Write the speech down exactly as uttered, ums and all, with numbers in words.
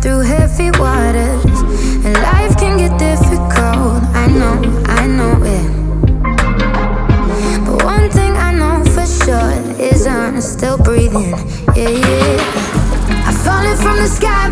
through heavy waters, and life can get difficult. I know, I know it. But one thing I know for sure is I'm still breathing. Yeah, yeah. I've fallen from the sky,